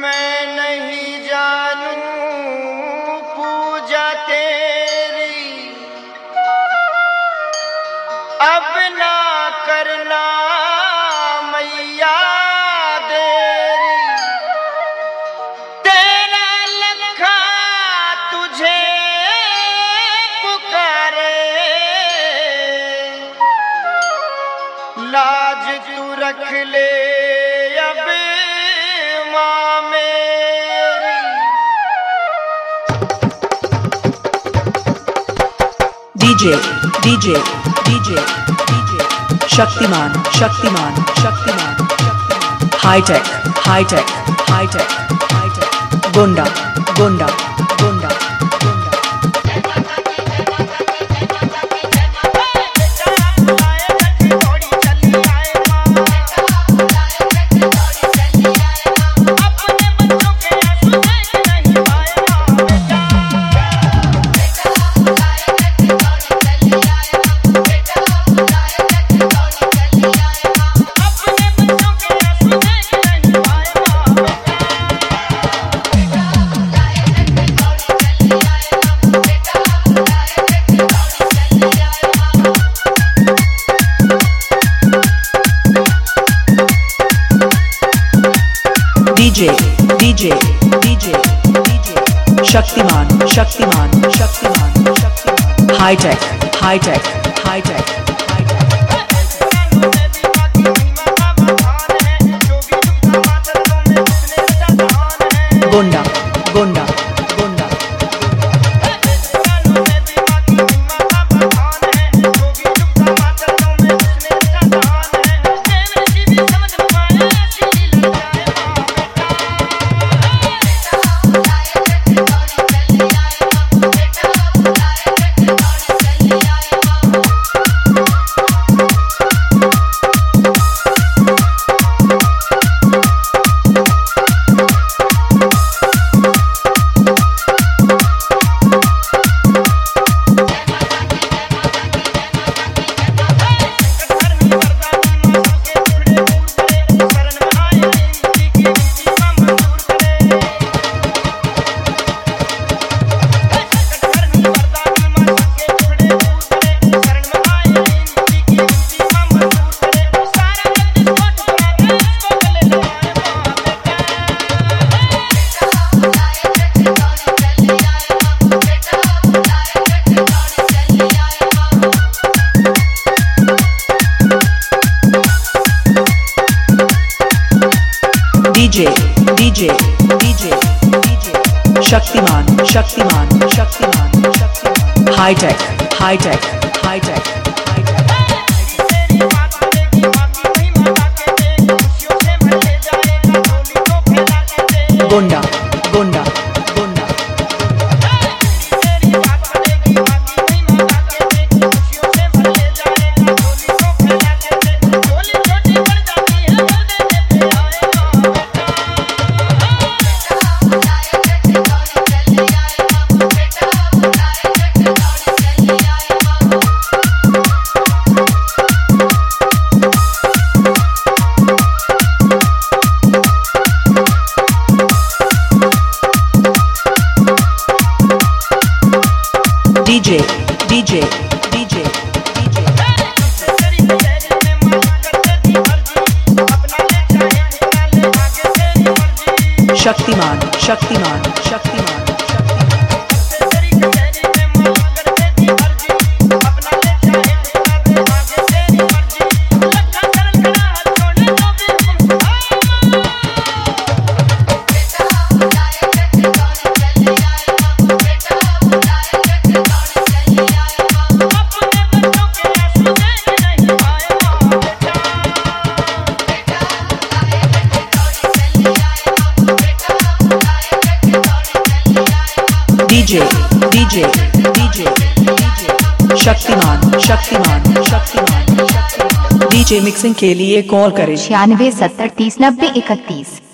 मैं नहीं जानूं पूजा तेरी, अब ना करना मैया देरी। तेरा लखा तुझे पुकारे, लाज तू रख ले अब माँ मेरी। DJ DJ DJ DJ Shaktimaan Shaktimaan Shaktimaan hitech hitech hitech hitech Gonda Gonda Gonda Gonda. DJ DJ DJ DJ Shaktimaan Shaktimaan Shaktimaan Shaktimaan hitech hitech hitech Gonda Gonda Gonda. DJ DJ DJ DJ Shaktimaan Shaktimaan Shaktimaan Shaktimaan hitech hitech hitech Gonda Gonda Gonda. DJ DJ DJ DJ Shaktimaan Shaktimaan Shaktimaan DJ DJ DJ DJ Shaktimaan Shaktimaan Shaktimaan Shaktimaan. DJ mixing के लिए call करें 96 70 30 90 31।